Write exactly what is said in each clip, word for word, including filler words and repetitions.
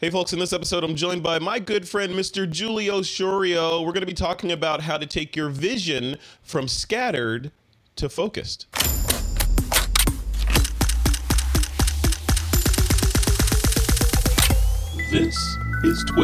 Hey folks, in this episode I'm joined by my good friend Mister Julio Shorio. We're going to be talking about how to take your vision from scattered to focused. This is Twip.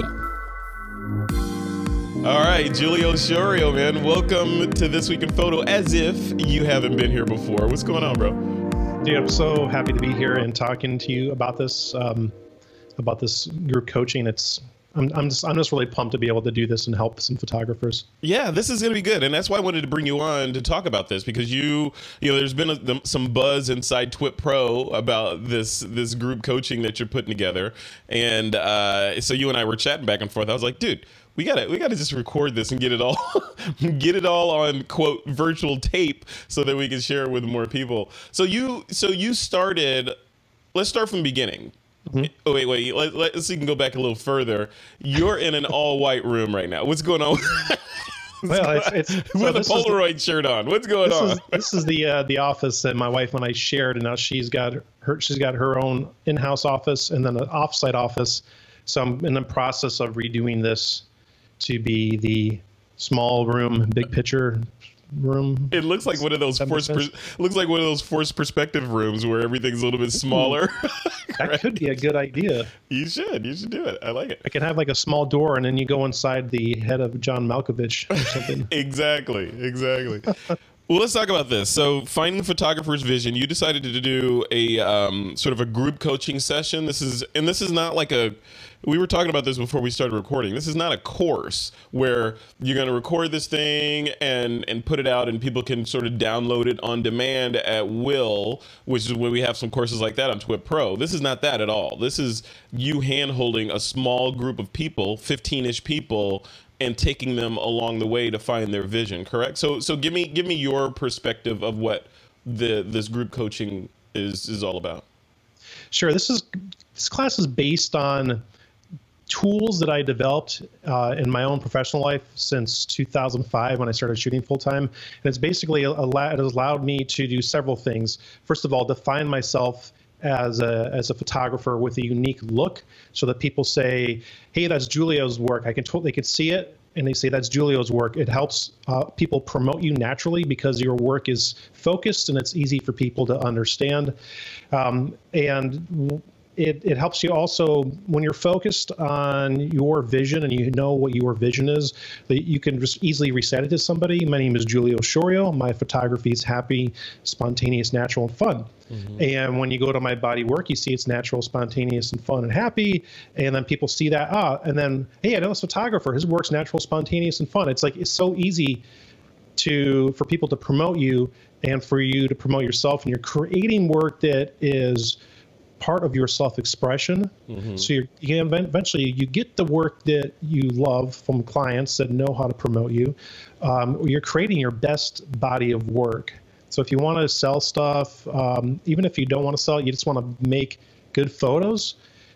All right, Julio Shorio, man, welcome to This Week in Photo, as if you haven't been here before. What's going on, bro? Dude, I'm so happy to be here and talking to you about this. Um, about this group coaching. It's I'm, I'm just I'm just really pumped to be able to do this and help some photographers. Yeah, this is going to be good, and that's why I wanted to bring you on to talk about this, because you you know there's been a, some buzz inside Twip Pro about this this group coaching that you're putting together, and uh, so you and I were chatting back and forth. I was like, dude, we gotta we gotta just record this and get it all get it all on quote virtual tape so that we can share it with more people. So you so you started. Let's start from the beginning. Mm-hmm. Oh, wait, wait. Let, let's see. You can go back a little further. You're in an all-white room right now. What's going on? Well, it's, it's with so a Polaroid the, shirt on. What's going this on? Is, this is the uh, the office that my wife and I shared, and now she's got her she's got her own in-house office and then an off-site office. So I'm in the process of redoing this to be the small room, big picture room. It looks like one of those forced per, looks like one of those forced perspective rooms where everything's a little bit smaller. That right? Could be a good idea. You should. You should do it. I like it. I can have like a small door, and then you go inside the head of John Malkovich or something. Exactly. Exactly. Well, let's talk about this. So, finding the photographer's vision, you decided to do a um, sort of a group coaching session. This is, and this is not like a, we were talking about this before we started recording. This is not a course where you're going to record this thing and, and put it out and people can sort of download it on demand at will, which is when we have some courses like that on Twip Pro. This is not that at all. This is you hand-holding a small group of people, fifteen-ish people, and taking them along the way to find their vision, correct? So so give me give me your perspective of what the this group coaching is is all about. Sure. This is this class is based on tools that I developed uh, in my own professional life since two thousand five when I started shooting full time. And it's basically allowed, it has allowed me to do several things. First of all, define myself as a as a photographer with a unique look, so that people say, hey, that's Julio's work. I can totally, they can see it and they say that's Julio's work. It helps uh, people promote you naturally because your work is focused and it's easy for people to understand. Um, and It, it helps you also when you're focused on your vision and you know what your vision is, that you can just easily recite it to somebody. My name is Julio Shorio. My photography is happy, spontaneous, natural, and fun. Mm-hmm. And when you go to my body work, you see it's natural, spontaneous, and fun and happy. And then people see that, ah, and then, hey, I know this photographer. His work's natural, spontaneous, and fun. It's like it's so easy to for people to promote you and for you to promote yourself. And you're creating work that is part of your self-expression. Mm-hmm. So you're, you eventually you get the work that you love from clients that know how to promote you. Um, you're creating your best body of work. So if you want to sell stuff, um, even if you don't want to sell it, you just want to make good photos.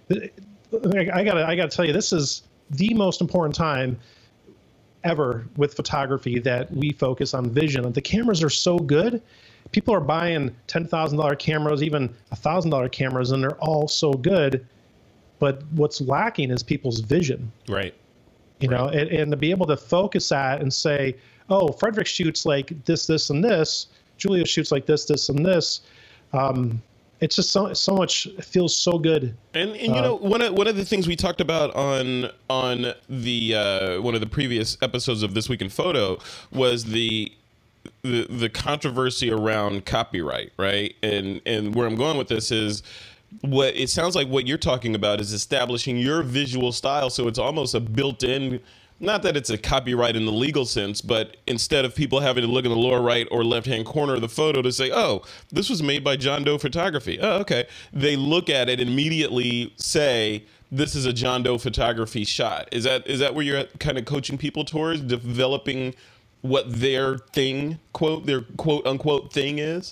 I gotta I gotta tell you, this is the most important time ever with photography, that we focus on vision. The cameras are so good. People are buying ten thousand dollars cameras, even one thousand dollars cameras, and they're all so good. But what's lacking is people's vision. Right. You right. know, and, and to be able to focus that and say, oh, Frederick shoots like this, this, and this. Julio shoots like this, this, and this. Um, it's just so so much, it feels so good. And, and you uh, know, one of one of the things we talked about on on the uh, one of the previous episodes of This Week in Photo was the the the controversy around copyright, right? And and where I'm going with this is, what it sounds like what you're talking about is establishing your visual style, so it's almost a built-in, not that it's a copyright in the legal sense, but instead of people having to look in the lower right or left-hand corner of the photo to say, oh, this was made by John Doe Photography. Oh, okay. They look at it and immediately say, this is a John Doe Photography shot. Is that is that where you're kind of coaching people towards, developing what their thing, quote, their quote unquote thing is?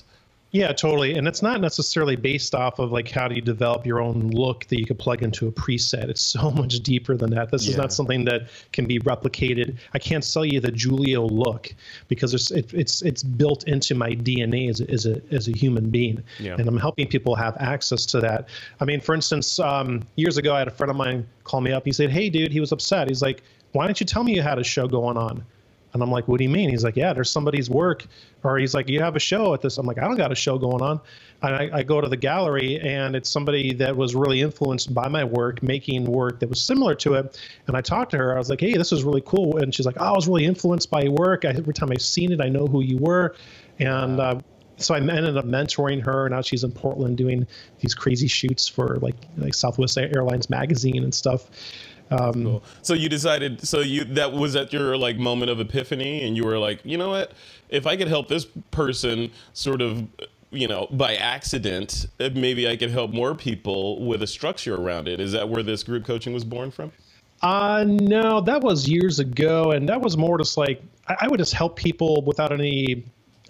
Yeah, totally. And it's not necessarily based off of like how do you develop your own look that you could plug into a preset. It's so much deeper than that. This yeah. is not something that can be replicated. I can't sell you the Julio look because it's it, it's it's built into my D N A as a, as a as a human being. Yeah. And I'm helping people have access to that. I mean, for instance, um, years ago, I had a friend of mine call me up. He said, "Hey, dude," he was upset. He's like, "Why don't you tell me you had a show going on?" And I'm like, "What do you mean?" He's like, "Yeah, there's somebody's work." Or he's like, "You have a show at this." I'm like, "I don't got a show going on." And I, I go to the gallery, and it's somebody that was really influenced by my work, making work that was similar to it. And I talked to her. I was like, "Hey, this is really cool." And she's like, "Oh, I was really influenced by your work. I, every time I've seen it, I know who you were." And uh, so I ended up mentoring her. Now she's in Portland doing these crazy shoots for like like Southwest Airlines magazine and stuff. Um, cool. So you decided, so you, that was at your like moment of epiphany, and you were like, you know what, if I could help this person sort of, you know, by accident, maybe I could help more people with a structure around it. Is that where this group coaching was born from? Uh, no, that was years ago. And that was more just like, I, I would just help people without any,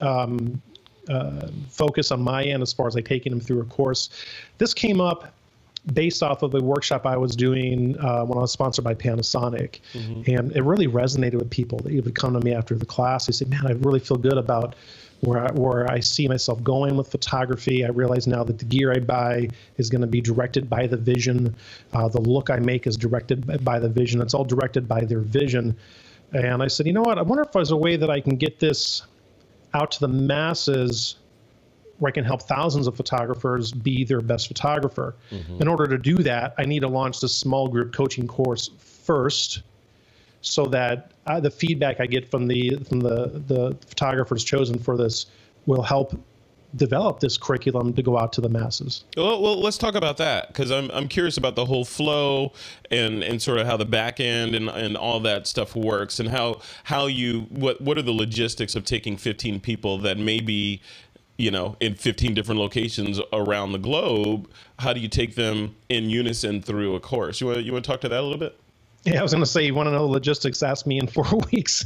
um, uh, focus on my end as far as like taking them through a course. This came up based off of a workshop I was doing uh, when I was sponsored by Panasonic. Mm-hmm. And it really resonated with people. They would come to me after the class. They said, "Man, I really feel good about where I, where I see myself going with photography. I realize now that the gear I buy is going to be directed by the vision. Uh, the look I make is directed by the vision. It's all directed by their vision." And I said, "You know what? I wonder if there's a way that I can get this out to the masses where I can help thousands of photographers be their best photographer." Mm-hmm. In order to do that, I need to launch this small group coaching course first, so that uh, the feedback I get from the from the the photographers chosen for this will help develop this curriculum to go out to the masses. Well, well let's talk about that, because I'm I'm curious about the whole flow and and sort of how the back end and and all that stuff works, and how how you what what are the logistics of taking fifteen people that maybe, you know, in fifteen different locations around the globe. How do you take them in unison through a course? You want you want to talk to that a little bit? Yeah, I was going to say, you want to know the logistics? Ask me in four weeks.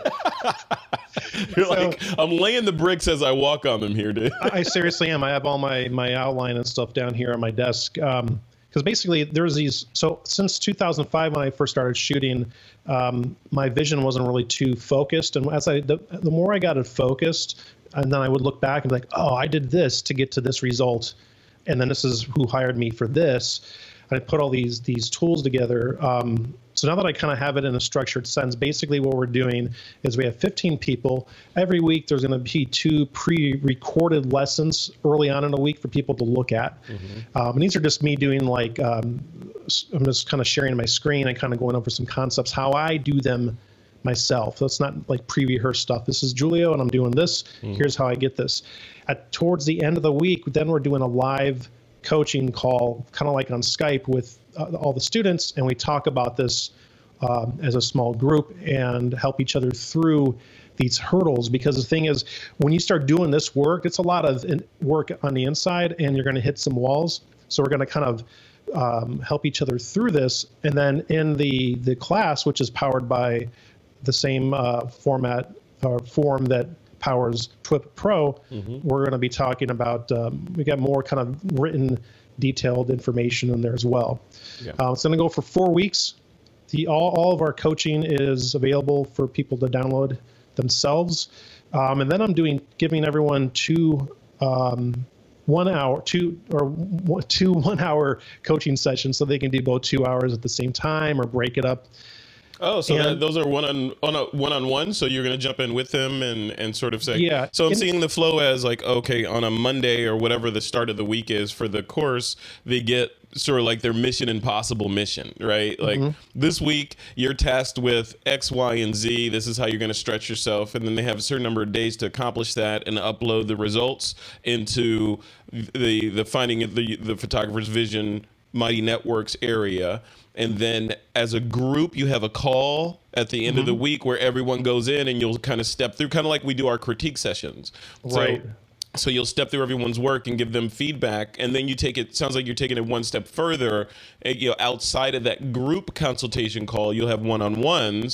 You're so, like, I'm laying the bricks as I walk on them here, dude. I seriously am. I have all my my outline and stuff down here on my desk. Um, because basically there's these, so since two thousand five when I first started shooting, um, my vision wasn't really too focused. And as I, the, the more I got it focused, and then I would look back and be like, oh, I did this to get to this result. And then this is who hired me for this. I put all these these tools together. Um, so now that I kind of have it in a structured sense, basically what we're doing is we have fifteen people. Every week there's going to be two pre-recorded lessons early on in the week for people to look at. Mm-hmm. Um, and these are just me doing like, um, I'm just kind of sharing my screen and kind of going over some concepts, how I do them myself. So it's not like pre-rehearsed stuff. This is Julio and I'm doing this. Mm-hmm. Here's how I get this. At towards the end of the week, then we're doing a live coaching call, kind of like on Skype with uh, all the students, and we talk about this um, as a small group and help each other through these hurdles. Because the thing is, when you start doing this work, it's a lot of in- work on the inside, and you're going to hit some walls. So we're going to kind of um, help each other through this. And then in the the class, which is powered by the same uh, format or form that powers TWIP Pro, mm-hmm. we're going to be talking about, um, we got more kind of written, detailed information in there as well. Yeah. Uh, it's going to go for four weeks. The all, all of our coaching is available for people to download themselves. Um, and then I'm doing, giving everyone two, um, one hour, two or one, two one hour coaching sessions, so they can do both two hours at the same time or break it up. Oh, so that, those are one on on a one on one. So you're going to jump in with them and, and sort of say, yeah. So I'm and, seeing the flow as like, okay, on a Monday or whatever the start of the week is for the course, they get sort of like their Mission Impossible mission, right? Like mm-hmm. this week you're tasked with X, Y, and Z. This is how you're going to stretch yourself, and then they have a certain number of days to accomplish that and upload the results into the the finding the the photographer's vision Mighty Networks area. And then as a group, you have a call at the end mm-hmm. of the week where everyone goes in and you'll kind of step through, kind of like we do our critique sessions. Right. So, so you'll step through everyone's work and give them feedback. And then you take it, sounds like you're taking it one step further. You know, outside of that group consultation call, you'll have one-on-ones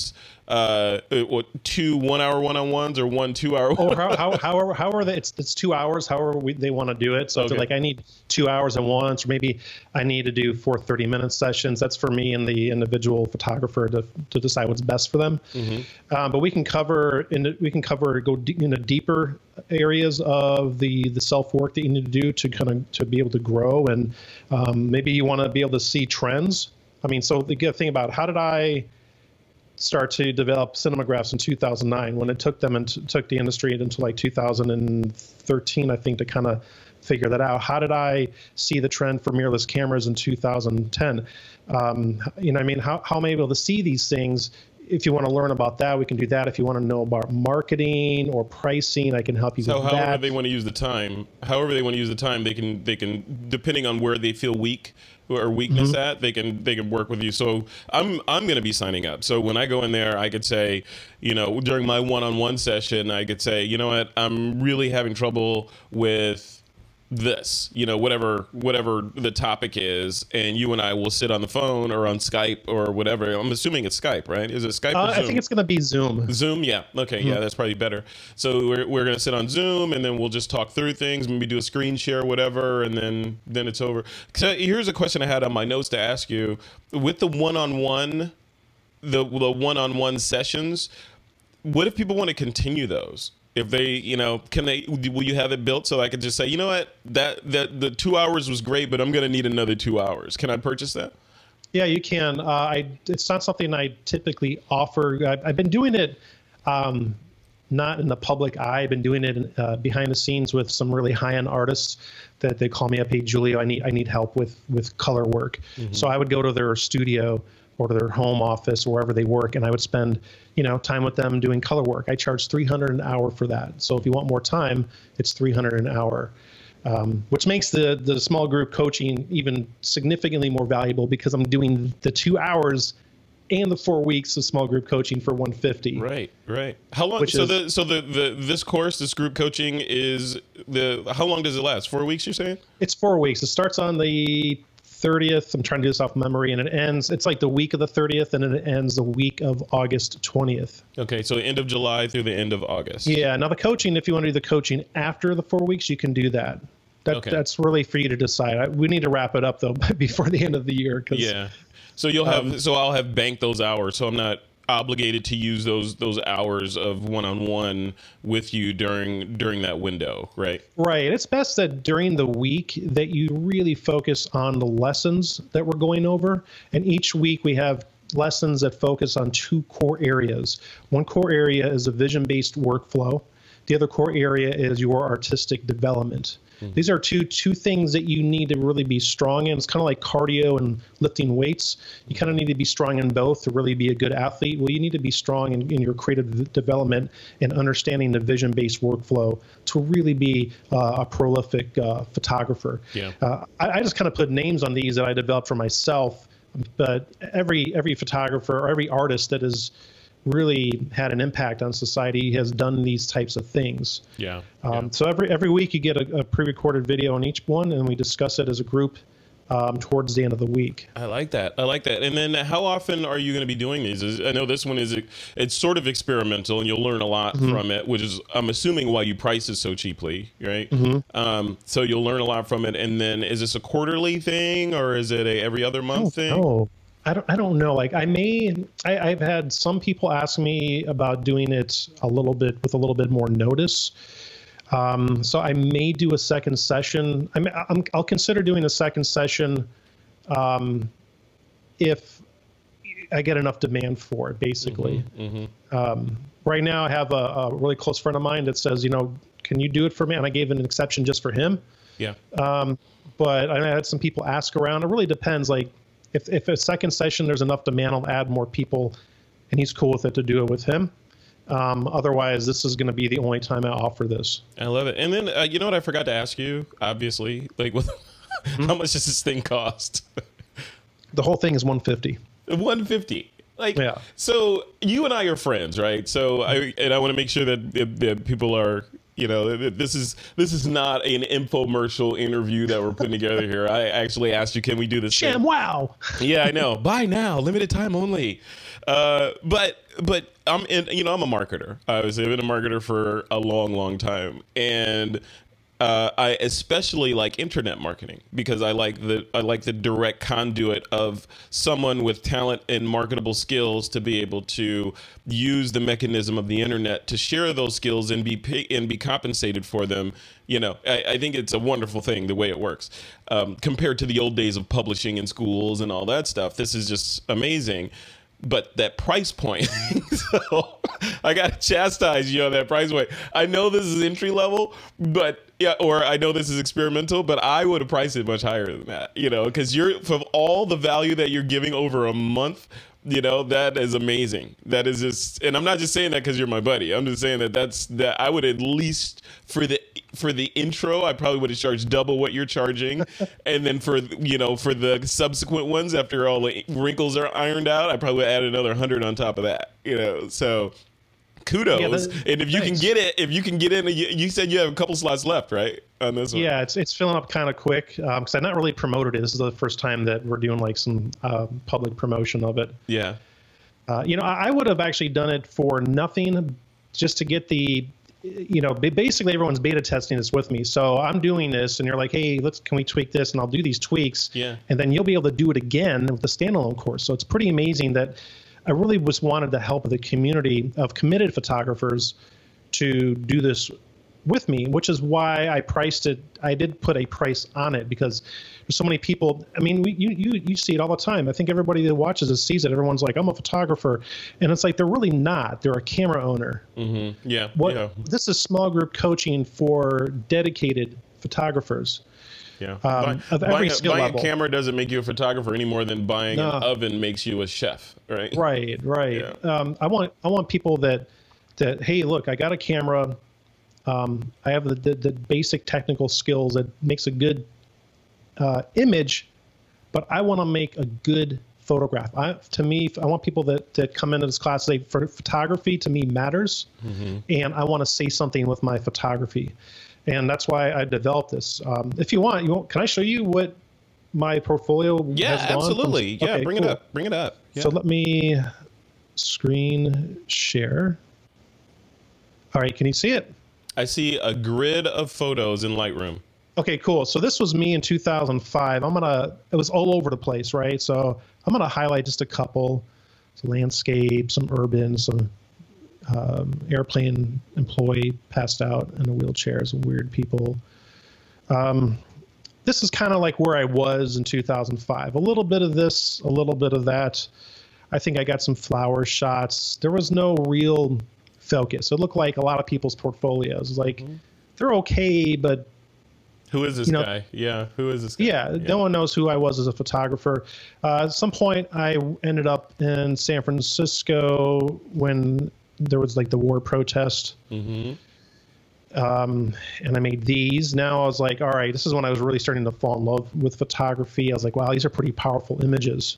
uh, what, two one-hour one-on-ones or one two-hour? Or how, how, however, however they, it's it's two hours. However we, they want to do it. So Okay. if like I need two hours at once, or maybe I need to do four thirty-minute sessions. That's for me and the individual photographer to, to decide what's best for them. Mm-hmm. Um, but we can cover in we can cover go d- into deeper areas of the the self work that you need to do to kind of to be able to grow, and um, maybe you want to be able to see trends. I mean, so the good thing about how did I start to develop cinemagraphs in two thousand nine when it took them and t- took the industry into like two thousand thirteen, I think, to kind of figure that out. How did I see the trend for mirrorless cameras in two thousand ten? Um, you know, I mean, how, how am I able to see these things? If you want to learn about that, we can do that. If you want to know about marketing or pricing, I can help you So with however that. they want to use the time, however they want to use the time, they can they can depending on where they feel weak or weakness Mm-hmm. at, they can they can work with you. So I'm I'm going to be signing up. So when I go in there, I could say, you know, during my one-on-one session, I could say, you know what, I'm really having trouble with this, you know, whatever whatever the topic is, and you and I will sit on the phone or on Skype or whatever. I'm assuming it's Skype, right? Is it Skype Uh, or Zoom? I think it's going to be Zoom. Zoom, yeah. Okay, yeah, Hmm. that's probably better. So we're, we're going to sit on Zoom, and then we'll just talk through things, maybe do a screen share, whatever, and then then it's over. So here's a question I had on my notes to ask you. With the one-on-one, the the one-on-one sessions, what if people want to continue those? If they, you know, can they? Will you have it built so I could just say, you know what, that that the two hours was great, but I'm going to need another two hours. Can I purchase that? Yeah, you can. Uh, I it's not something I typically offer. I've, I've been doing it, um, not in the public eye. I've been doing it uh, behind the scenes with some really high-end artists that they call me up. Hey, Julio, I need I need help with with color work. Mm-hmm. So I would go to their studio or to their home office or wherever they work, and I would spend, you know, time with them doing color work. I charge three hundred dollars an hour for that. So if you want more time, it's three hundred dollars an hour. Um, which makes the the small group coaching even significantly more valuable because I'm doing the two hours and the four weeks of small group coaching for one hundred fifty dollars. Right, right. How long? Which So is- the so the, the this course, this group coaching is the how long does it last? Four weeks, you're saying? It's four weeks. It starts on the thirtieth. I'm trying to do this off memory, and it ends. It's like the week of the thirtieth, and then it ends the week of August twentieth. Okay, so end of July through the end of August. Yeah. Now the coaching, if you want to do the coaching after the four weeks, you can do that. That Okay. That's really for you to decide. I, we need to wrap it up though before the end of the year. Cause, Yeah. So you'll have Um, so I'll have banked those hours, so I'm not obligated to use those those hours of one-on-one with you during during that window, right? Right. It's best that during the week that you really focus on the lessons that we're going over. And each week we have lessons that focus on two core areas. One core area is a vision-based workflow. The other core area is your artistic development. These are two two things that you need to really be strong in. It's kind of like cardio and lifting weights. You kind of need to be strong in both to really be a good athlete. Well, you need to be strong in, in your creative development and understanding the vision-based workflow to really be uh, a prolific uh, photographer. Yeah. Uh, I, I just kind of put names on these that I developed for myself, but every every photographer or every artist that has really had an impact on society has done these types of things. Yeah. Um, yeah. So every every week you get a, a pre-recorded video on each one, and we discuss it as a group um, towards the end of the week. I like that. I like that. And then how often are you going to be doing these? Is, I know this one is it's sort of experimental, and you'll learn a lot Mm-hmm. from it, which is I'm assuming why you price it so cheaply, right? Mm-hmm. Um, so you'll learn a lot from it. And then is this a quarterly thing or is it a every other month thing? Oh, I don't I don't know. Like I may I, I've had some people ask me about doing it a little bit with a little bit more notice. Um, so I may do a second session. I mean, I'm, I'll consider doing a second session um, if I get enough demand for it, basically. Mm-hmm. Um, right now, I have a, a really close friend of mine that says, you know, can you do it for me? And I gave an exception just for him. Yeah. Um, but I had some people ask around. It really depends. Like, if, if a second session there's enough demand, I'll add more people, and he's cool with it to do it with him. Um, otherwise, this is going to be the only time I offer this. I love it. And then uh, you know what I forgot to ask you? Obviously, like, what, how much does this thing cost? The whole thing is one hundred fifty dollars. one hundred fifty. Like, Yeah. so you and I are friends, right? So I and I want to make sure that, that, that people are, you know, that this is this is not an infomercial interview that we're putting together here. I actually asked you, can we do this? Sham thing? wow. Yeah, I know. Buy now, limited time only. Uh, but but I'm in, you know, I'm a marketer. I was I've been a marketer for a long, long time, and uh, I especially like internet marketing because I like the I like the direct conduit of someone with talent and marketable skills to be able to use the mechanism of the internet to share those skills and be pay, and be compensated for them. You know, I, I think it's a wonderful thing the way it works um, compared to the old days of publishing in schools and all that stuff. This is just amazing. But that price point, so I got to chastise you on that price point. I know this is entry level, but yeah, or I know this is experimental, but I would have priced it much higher than that, you know, because you're for all the value that you're giving over a month, you know, that is amazing. That is just, and I'm not just saying that because you're my buddy. I'm just saying that that's that I would at least for the for the intro, I probably would have charged double what you're charging, and then for you know for the subsequent ones after all the wrinkles are ironed out, I probably would add another hundred on top of that. You know, so kudos. Yeah, that, and if you thanks. can get it, if you can get in, you, you said you have a couple slots left, right? On this one. Yeah, it's it's filling up kind of quick because um, I've not really promoted it. This is the first time that we're doing like some uh, public promotion of it. Yeah. Uh, you know, I, I would have actually done it for nothing, just to get the, you know, basically everyone's beta testing this with me. So I'm doing this, and you're like, hey, let's can we tweak this? And I'll do these tweaks. Yeah. And then you'll be able to do it again with the standalone course. So it's pretty amazing that I really just wanted to help the community of committed photographers to do this with me, which is why I priced it. I did put a price on it because there's so many people. I mean, we, you you you see it all the time. I think everybody that watches this sees it. Everyone's like, I'm a photographer, and it's like they're really not. They're a camera owner. Mm-hmm. Yeah. What yeah. This is small group coaching for dedicated photographers. Yeah. Um, Buy, of every buying, skill buying level. a camera doesn't make you a photographer any more than buying no. an oven makes you a chef, right? Right. Right. Yeah. Um, I want I want people that that hey, look, I got a camera. Um, I have the, the, the basic technical skills that makes a good uh, image, but I want to make a good photograph. I, to me, I want people that, that come into this class say, for photography to me matters, mm-hmm. and I want to say something with my photography, and that's why I developed this. Um, if you want, you want, can I show you what my portfolio yeah, has gone? Absolutely. From, yeah, okay, bring cool. it up. Bring it up. Yeah. So let me screen share. All right, can you see it? I see a grid of photos in Lightroom. Okay, cool. So this was me in two thousand five. I'm gonna, it was all over the place, right? So I'm gonna highlight just a couple, some landscape, some urban, some um, airplane employee passed out in a wheelchair, some weird people. Um, this is kind of like where I was in two thousand five. A little bit of this, a little bit of that. I think I got some flower shots. There was no real focus. It looked like a lot of people's portfolios. Like mm-hmm. they're okay, but who is this you know, guy? Yeah, who is this guy? Yeah, yeah, no one knows who I was as a photographer. Uh, at some point, I ended up in San Francisco when there was like the war protest. Mm-hmm. Um, and I made these. Now I was like, all right, this is when I was really starting to fall in love with photography. I was like, wow, these are pretty powerful images.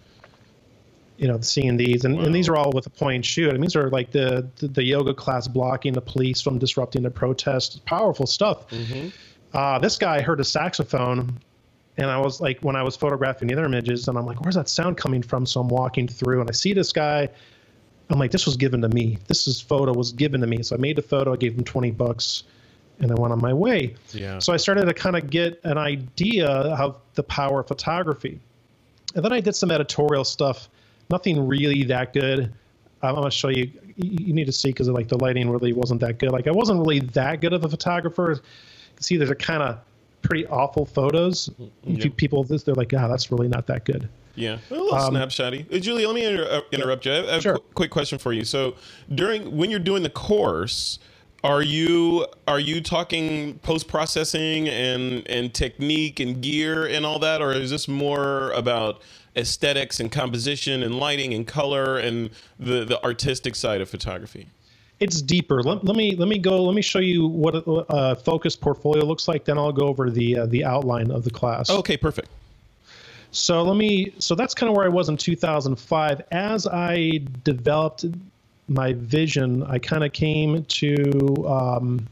You know, seeing these, and, wow. and these are all with a point and shoot. I mean, these are like the, the the yoga class blocking the police from disrupting the protest. Powerful stuff. Mm-hmm. Uh, this guy heard a saxophone, and I was like, when I was photographing the other images, and I'm like, where's that sound coming from? So I'm walking through, and I see this guy. I'm like, this was given to me. This is photo was given to me. So I made the photo. I gave him twenty bucks, and I went on my way. Yeah. So I started to kind of get an idea of the power of photography, and then I did some editorial stuff. Nothing really that good. I'm going to show you. You need to see because like the lighting really wasn't that good. Like I wasn't really that good of a photographer. You can see there's a kind of pretty awful photos. Yep. People, they're like, ah, oh, that's really not that good. Yeah, a little um, snapshotty. Uh, Julie, let me inter- interrupt you. I have, I have sure. a qu- quick question for you. So during when you're doing the course, are you are you talking post processing and and technique and gear and all that, or is this more about aesthetics and composition and lighting and color and the, the artistic side of photography? It's deeper. Let, let me let me go. Let me show you what a, a focused portfolio looks like. Then I'll go over the uh, the outline of the class. Okay, perfect. So let me, so that's kind of where I was in two thousand five. As I developed my vision, I kind of came to, um,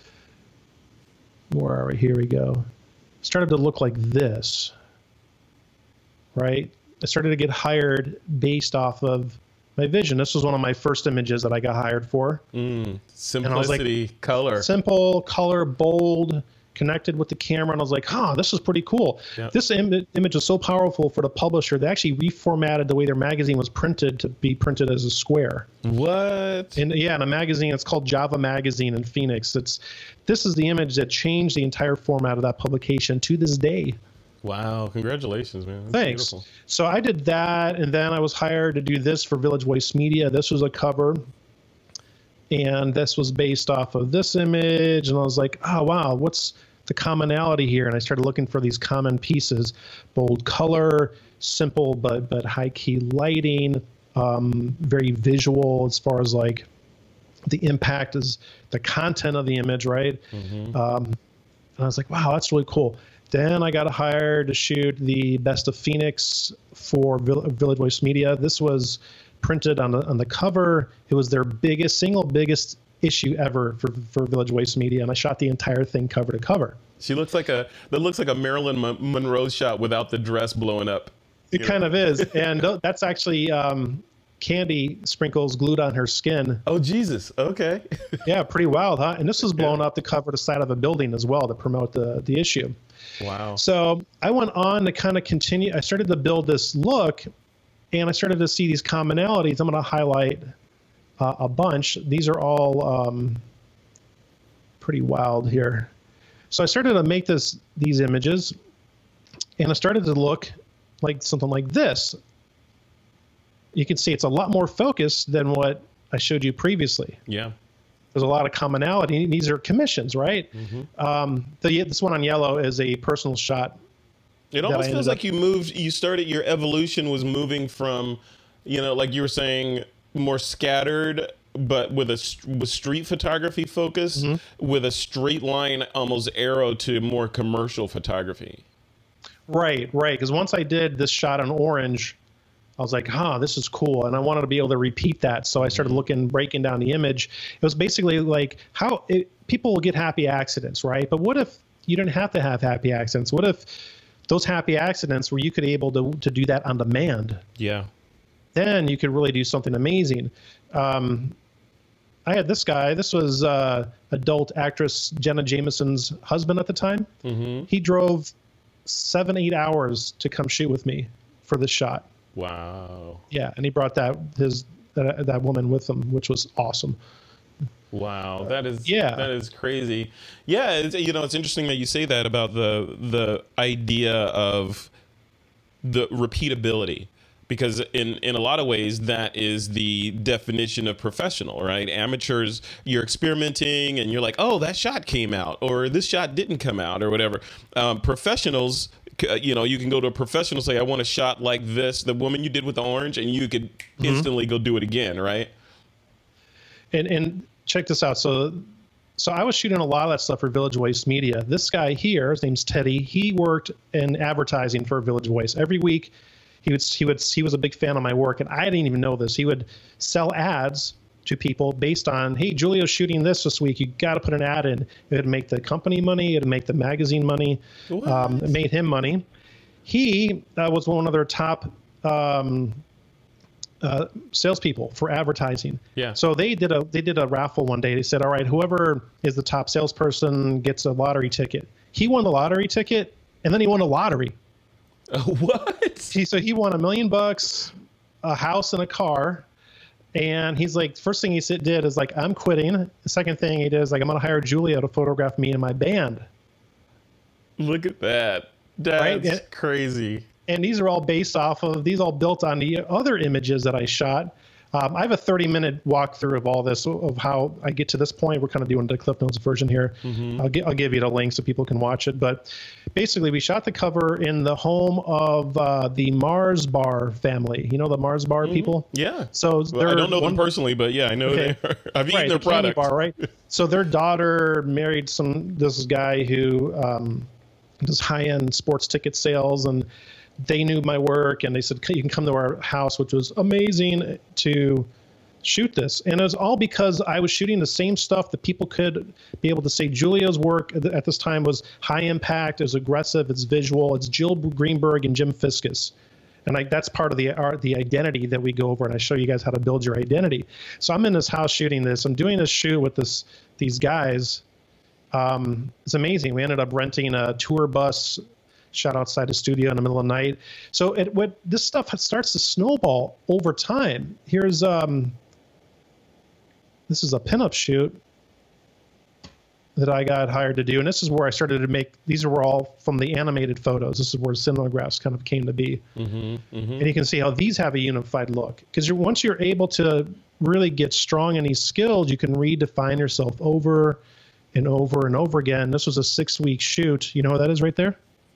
where are we? Here we go. Started to look like this, right? I started to get hired based off of my vision. This was one of my first images that I got hired for. Mm, simplicity, like, color. Simple, color, bold, connected with the camera. And I was like, huh, this is pretty cool. Yep. This Im- image is so powerful for the publisher. They actually reformatted the way their magazine was printed to be printed as a square. What? And yeah, in a magazine, it's called Java Magazine in Phoenix. It's This is the image that changed the entire format of that publication to this day. Wow, congratulations, man. That's Thanks. Beautiful. So I did that, and then I was hired to do this for Village Voice Media. This was a cover, and this was based off of this image, and I was like, oh, wow, what's the commonality here? And I started looking for these common pieces: bold color, simple but but high-key lighting, um, very visual as far as like the impact is the content of the image, right? Mm-hmm. Um, and I was like, wow, that's really cool. Then I got hired to shoot the Best of Phoenix for Village Voice Media. This was printed on the on the cover. It was their biggest, single biggest issue ever for, for Village Voice Media, and I shot the entire thing cover to cover. She looks like a that looks like a Marilyn Monroe shot without the dress blowing up. It kind know? of is, and that's actually um, candy sprinkles glued on her skin. Oh Jesus! Okay. Yeah, pretty wild, huh? And this was blown up to cover the side of a building as well to promote the the issue. Wow. So I went on to kind of continue. I started to build this look, and I started to see these commonalities. I'm going to highlight uh, a bunch. These are all um, pretty wild here. So I started to make this these images, and I started to look like something like this. You can see it's a lot more focused than what I showed you previously. Yeah. There's a lot of commonality. These are commissions, right? Mm-hmm. Um, the, this one on yellow is a personal shot. It almost feels like you moved, you started, your evolution was moving from, you know, like you were saying, more scattered, but with a with street photography focus, mm-hmm. with a straight line, almost arrow to more commercial photography. Right, right. Because once I did this shot on orange, I was like, huh, this is cool. And I wanted to be able to repeat that. So I started looking, breaking down the image. It was basically like how it, people will get happy accidents, right? But what if you didn't have to have happy accidents? What if those happy accidents were you could be able to, to do that on demand? Yeah. Then you could really do something amazing. Um, I had this guy. This was uh, adult actress Jenna Jameson's husband at the time. Mm-hmm. He drove seven, eight hours to come shoot with me for this shot. Wow. Yeah, and he brought that his that, that woman with him, which was awesome. Wow, that is yeah. that is crazy. Yeah, it's, you know, it's interesting that you say that about the the idea of the repeatability, because in in a lot of ways that is the definition of professional, right? Amateurs, you're experimenting and you're like, oh, that shot came out, or this shot didn't come out, or whatever. Um, professionals, you know, you can go to a professional and say, I want a shot like this, the woman you did with the orange, and you could mm-hmm. instantly go do it again, right? And and check this out. So so I was shooting a lot of that stuff for Village Voice Media. This guy here, his name's Teddy. He worked in advertising for Village Voice. Every week, he would he would he was a big fan of my work, and I didn't even know this. He would sell ads to people based on, hey, Julio's shooting this this week. You got to put an ad in. It would make the company money. It would make the magazine money. Um, it made him money. He uh, was one of their top um, uh, salespeople for advertising. Yeah. So they did a they did a raffle one day. They said, all right, whoever is the top salesperson gets a lottery ticket. He won the lottery ticket, and then he won a lottery. Uh, what? He so he won a million bucks, a house, and a car. And he's like, first thing he did is like, I'm quitting. The second thing he did is like, I'm going to hire Julia to photograph me and my band. Look at that. That's right? and, crazy. And these are all based off of, these all built on the other images that I shot. Um, I have a thirty minute walkthrough of all this, of how I get to this point. We're kind of doing the Cliff Notes version here. Mm-hmm. I'll, gi- I'll give you the link so people can watch it. But basically, we shot the cover in the home of uh, the Mars Bar family. You know the Mars Bar mm-hmm. people? Yeah. So well, I don't know one, them personally, but yeah, I know okay. they are. I've eaten right, their the product. Bar, right? So their daughter married some this guy who um, does high end sports ticket sales, and they knew my work, and they said, you can come to our house, which was amazing, to shoot this. And it was all because I was shooting the same stuff that people could be able to say Julio's work at this time was high impact, it's aggressive, it's visual, it's Jill Greenberg and Jim Fiskus. And I, that's part of the art, the identity that we go over, and I show you guys how to build your identity. So I'm in this house shooting this. I'm doing this shoot with this these guys. Um, it's amazing. We ended up renting a tour bus, shot outside the studio in the middle of the night. So it what this stuff starts to snowball over time. Here's um, this is a pinup shoot that I got hired to do, and this is where I started to make. These were all from the animated photos. This is where Cinemagraphs kind of came to be, mm-hmm, mm-hmm. And you can see how these have a unified look, because you're, once you're able to really get strong in these skills, you can redefine yourself over and over and over again. This was a six-week shoot. You know what that is right there?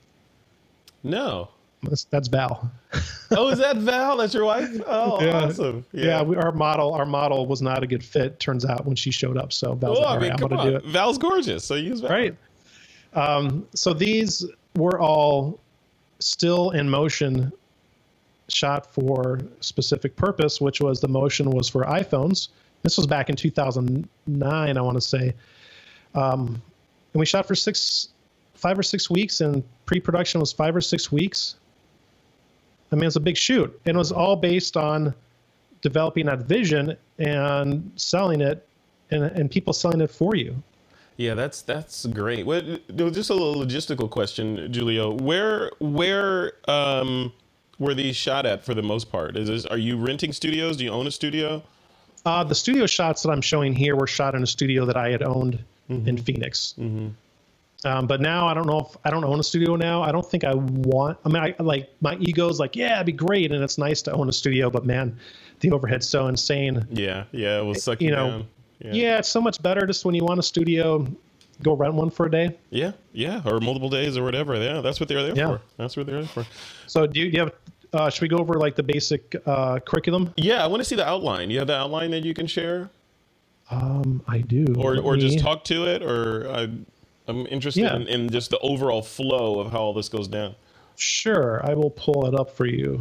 No. That's, that's Val. Oh, is that Val? That's your wife? Oh, yeah. Awesome. Yeah, yeah we, our model our model was not a good fit, turns out, when she showed up. So Val's oh, like, all I mean, right, come I'm on. going to do it. Val's gorgeous, so use Val. Right. Um, so these were all still in motion, shot for a specific purpose, which was the motion was for iPhones. This was back in two thousand nine, I want to say. Um, and we shot for six, five or six weeks, and pre-production was five or six weeks. I mean, it's a big shoot, and it was all based on developing that vision and selling it, and and people selling it for you. Yeah, that's that's great. What, just a little logistical question, Julio. Where where um, were these shot at for the most part? Is this, are you renting studios? Do you own a studio? Uh, the studio shots that I'm showing here were shot in a studio that I had owned mm-hmm. in Phoenix. Mm-hmm. Um, but now I don't know if I don't own a studio now. I don't think I want, I mean, I like my ego's like, yeah, it'd be great. And it's nice to own a studio, but man, the overhead's so insane. Yeah. Yeah. It will suck you, you know, down. Yeah. yeah. It's so much better just when you want a studio, go rent one for a day. Yeah. Yeah. Or multiple days or whatever. Yeah. That's what they're there yeah. for. That's what they're there for. So do you, do you have, uh, should we go over like the basic, uh, curriculum? Yeah. I want to see the outline. You have the outline that you can share? Um, I do. Or, or just talk to it, or I, I'm interested yeah. in, in just the overall flow of how all this goes down. Sure. I will pull it up for you.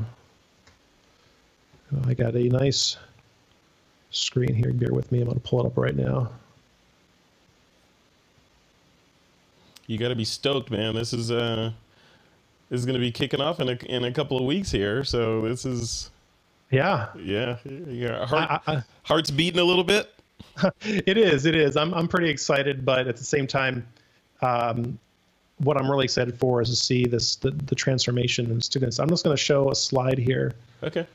I got a nice screen here. Bear with me. I'm going to pull it up right now. You got to be stoked, man. This is uh, this is going to be kicking off in a, in a couple of weeks here. So this is... Yeah. Yeah. yeah. Heart, I, I, heart's beating a little bit. It is. It is. I'm I'm pretty excited, but at the same time, um, what I'm really excited for is to see this the, the transformation in students. I'm just going to show a slide here. Okay.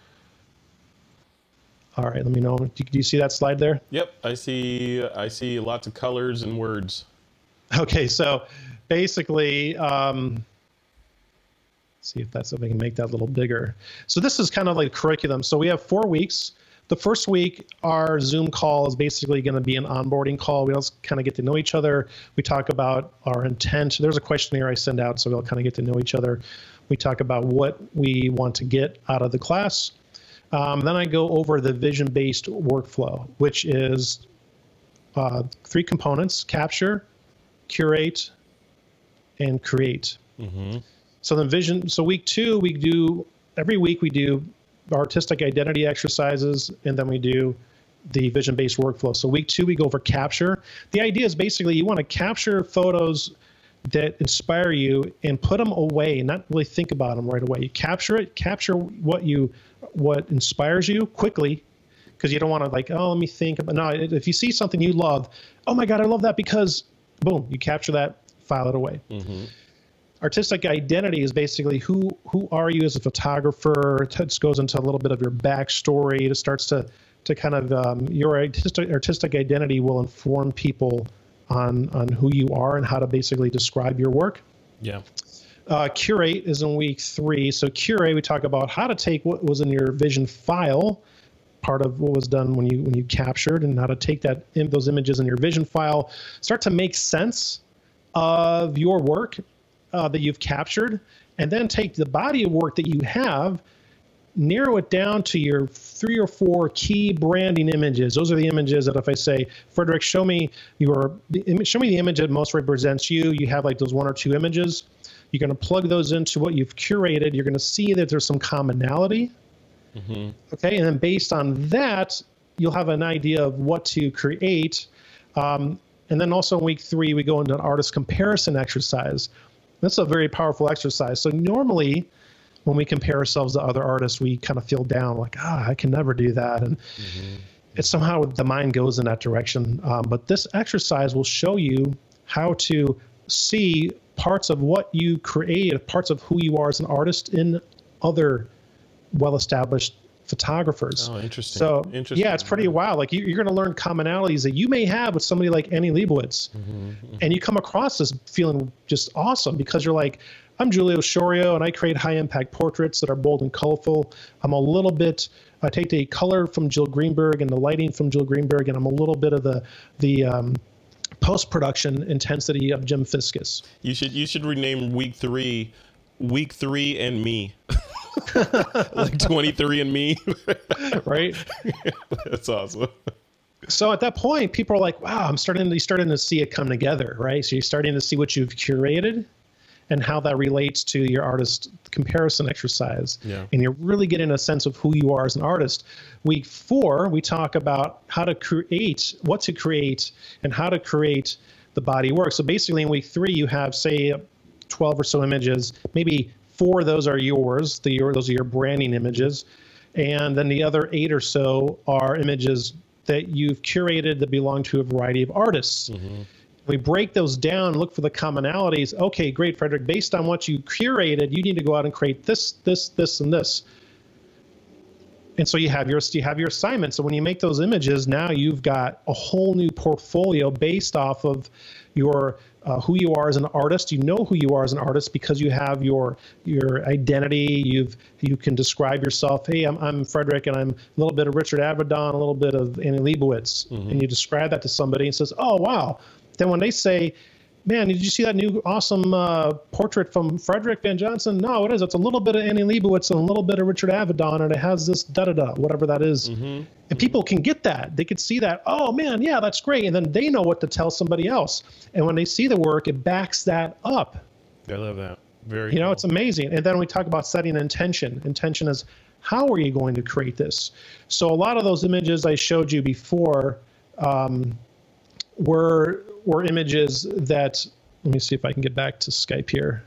All right. Let me know. Do, do you see that slide there? Yep. I see. I see lots of colors and words. Okay. So basically, um, see if that's if I can make that a little bigger. So this is kind of like curriculum. So we have four weeks. The first week, our Zoom call is basically going to be an onboarding call. We all kind of get to know each other. We talk about our intent. There's a questionnaire I send out, so we'll kind of get to know each other. We talk about what we want to get out of the class. Um, then I go over the vision-based workflow, which is uh, three components: capture, curate, and create. Mm-hmm. So the vision. So week two, we do every week we do artistic identity exercises, and then we do the vision-based workflow. So week two, we go over capture. The idea is basically you want to capture photos that inspire you and put them away, not really think about them right away. You capture it, capture what you, what inspires you quickly, because you don't want to like, oh, let me think. But no, if you see something you love, oh my God, I love that, because boom, you capture that, file it away. Mm-hmm. Artistic identity is basically who who are you as a photographer. It just goes into a little bit of your backstory. It starts to to kind of um, your artistic artistic identity will inform people on on who you are and how to basically describe your work. Yeah. Uh, curate is in week three. So curate, we talk about how to take what was in your vision file, part of what was done when you when you captured, and how to take that in, those images in your vision file, start to make sense of your work Uh, that you've captured, and then take the body of work that you have, narrow it down to your three or four key branding images. Those are the images that if I say, Frederick, show me your the image, show me the image that most represents you. You have like those one or two images. You're going to plug those into what you've curated. You're going to see that there's some commonality. Mm-hmm. Okay, and then based on that, you'll have an idea of what to create. Um, and then also in week three, we go into an artist comparison exercise. That's a very powerful exercise. So normally, when we compare ourselves to other artists, we kind of feel down, like, ah, I can never do that. And mm-hmm. it's somehow the mind goes in that direction. Um, but this exercise will show you how to see parts of what you create, parts of who you are as an artist in other well-established photographers. Oh, interesting. So, interesting. yeah, it's pretty wild. Like you, you're going to learn commonalities that you may have with somebody like Annie Leibovitz. Mm-hmm, mm-hmm. And you come across this feeling just awesome because you're like, I'm Giulio Sciorio, and I create high-impact portraits that are bold and colorful. I'm a little bit, I take the color from Jill Greenberg and the lighting from Jill Greenberg, and I'm a little bit of the the um, post-production intensity of Jim Fiskus. You should you should rename week three, week three and me. Like twenty-three and me. Right? That's awesome. So at that point, people are like, wow, I'm starting to, starting to see it come together, right? So you're starting to see what you've curated and how that relates to your artist comparison exercise. Yeah. And you're really getting a sense of who you are as an artist. Week four, we talk about how to create, what to create, and how to create the body work. So basically in week three, you have, say, twelve or so images. Maybe four of those are yours. The, your, those are your branding images. And then the other eight or so are images that you've curated that belong to a variety of artists. Mm-hmm. We break those down and look for the commonalities. Okay, great, Frederick. Based on what you curated, you need to go out and create this, this, this, and this. And so you have your you have your assignment. So when you make those images, now you've got a whole new portfolio based off of your uh, who you are as an artist. You know who you are as an artist because you have your your identity. You've you can describe yourself. Hey, I'm I'm Frederick, and I'm a little bit of Richard Avedon, a little bit of Annie Leibovitz, mm-hmm. and you describe that to somebody and says, oh wow. Then when they say, man, did you see that new awesome uh, portrait from Frederick Van Johnson? No, it is. It's a little bit of Annie Leibovitz and a little bit of Richard Avedon, and it has this da-da-da, whatever that is. Mm-hmm. And mm-hmm. people can get that. They can see that, oh, man, yeah, that's great. And then they know what to tell somebody else. And when they see the work, it backs that up. I love that. Very You know, cool. It's amazing. And then we talk about setting intention. Intention is, how are you going to create this? So a lot of those images I showed you before um, were... were images that, let me see if I can get back to Skype here.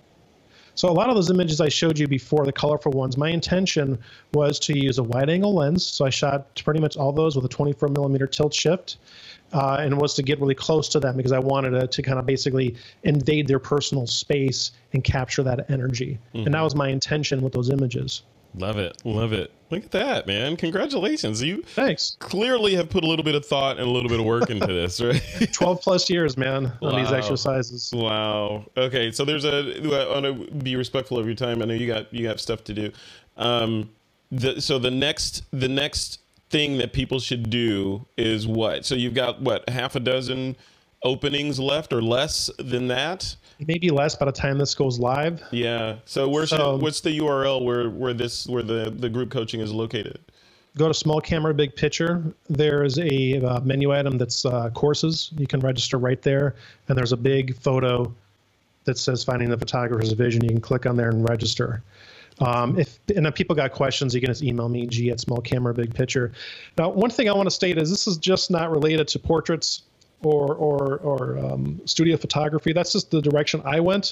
So a lot of those images I showed you before, the colorful ones, my intention was to use a wide angle lens. So I shot pretty much all those with a twenty-four millimeter tilt shift uh, and was to get really close to them because I wanted to, to kind of basically invade their personal space and capture that energy. Mm-hmm. And that was my intention with those images. Love it. Love it. Look at that, man. Congratulations. You Thanks. Clearly have put a little bit of thought and a little bit of work into this, right? twelve plus years, man, on wow. these exercises. Wow. Okay. So there's a, I want to be respectful of your time. I know you got, you have stuff to do. Um, the, so the next, the next thing that people should do is what? So you've got what, half a dozen openings left or less than that? Maybe less by the time this goes live. Yeah. So where's so, it, what's the U R L where where this where the, the group coaching is located? Go to Small Camera Big Picture. There's a uh, menu item that's uh, courses. You can register right there, and there's a big photo that says Finding the Photographer's Vision. You can click on there and register. Um, if and if people got questions, you can just email me, G at Small Camera Big Picture. Now, one thing I want to state is this is just not related to portraits or or or um, studio photography. That's just the direction I went.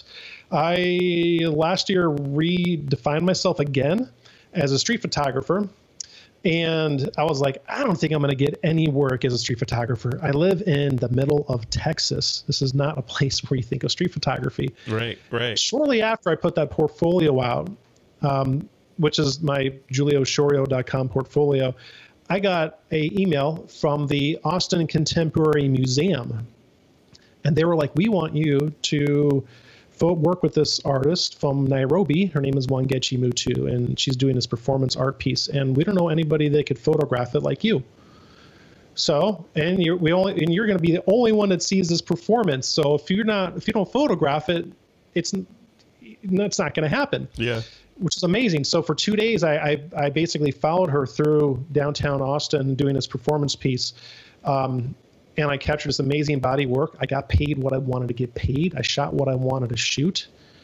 I last year redefined myself again as a street photographer, and I was like, I don't think I'm going to get any work as a street photographer. I live in the middle of Texas. This is not a place where you think of street photography. Right, right. Shortly after I put that portfolio out, um, which is my giulio sciorio dot com portfolio, I got a email from the Austin Contemporary Museum, and they were like, we want you to fo- work with this artist from Nairobi. Her name is Wangechi Mutu, and she's doing this performance art piece, and we don't know anybody that could photograph it like you. So, and you're, we only, and you're going to be the only one that sees this performance. So if you're not, if you don't photograph it, it's, it's not going to happen. Yeah. Which is amazing. So for two days, I, I, I basically followed her through downtown Austin doing this performance piece. Um, and I captured this amazing body work. I got paid what I wanted to get paid. I shot what I wanted to shoot.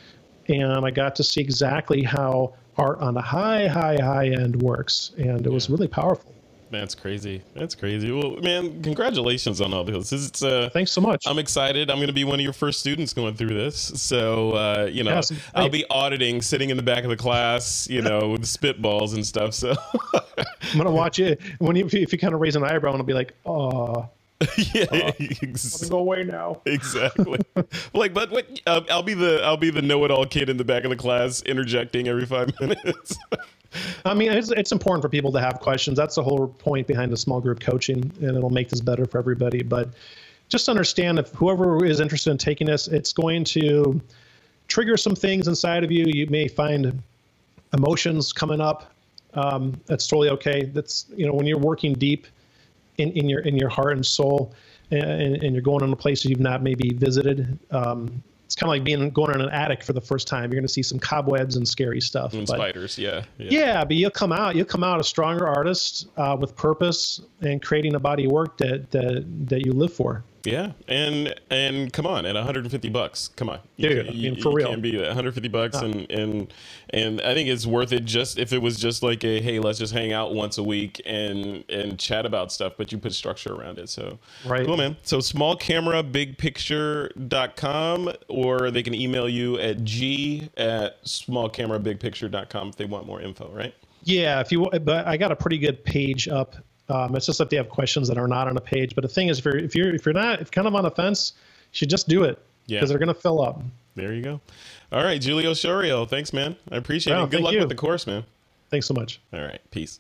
and I got to see exactly how art on the high, high, high end works, and it was really powerful. That's crazy. That's crazy. Well, man, congratulations on all this. It's, uh, Thanks so much. I'm excited. I'm going to be one of your first students going through this. So, uh, you know, Yes, I'll right. be auditing, sitting in the back of the class, you know, with spitballs and stuff. So, I'm gonna watch it when you, if you, if you kind of raise an eyebrow, I'm gonna be like, "Oh, yeah, uh, ex- go away now." exactly. Like, but what? Uh, I'll be the I'll be the know-it-all kid in the back of the class, interjecting every five minutes. I mean, it's, it's important for people to have questions. That's the whole point behind the small group coaching, and it'll make this better for everybody. But just understand if whoever is interested in taking this, it's going to trigger some things inside of you. You may find emotions coming up. Um, that's totally okay. That's, you know, when you're working deep in, in your in your heart and soul, and, and you're going into places you've not maybe visited. Um, It's kind of like being going in an attic for the first time. You're going to see some cobwebs and scary stuff. And but, spiders, yeah, yeah. Yeah, but you'll come out. You'll come out a stronger artist uh, with purpose and creating a body of work that that, that you live for. Yeah, and and come on, at one hundred fifty bucks, come on, you, Dude, can, I mean, you, for you real. can't beat it. one hundred fifty bucks, No. and and and I think it's worth it. Just if it was just like a hey, let's just hang out once a week and and chat about stuff, but you put structure around it. So Right. cool, man. So small camera big picture dot com, or they can email you at g at small camera big picture dot com if they want more info. Right? Yeah, if you. But I got a pretty good page up. Um, it's just if they have questions that are not on a page. But the thing is, if you're if you're if you're not if kind of on the fence, you should just do it Yeah. because they're going to fill up. There you go. All right, Julio Shorio, thanks, man. I appreciate Wow, it. Good thank luck you. with the course, man. Thanks so much. All right, peace.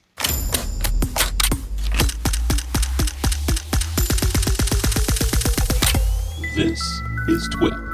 This is Twip.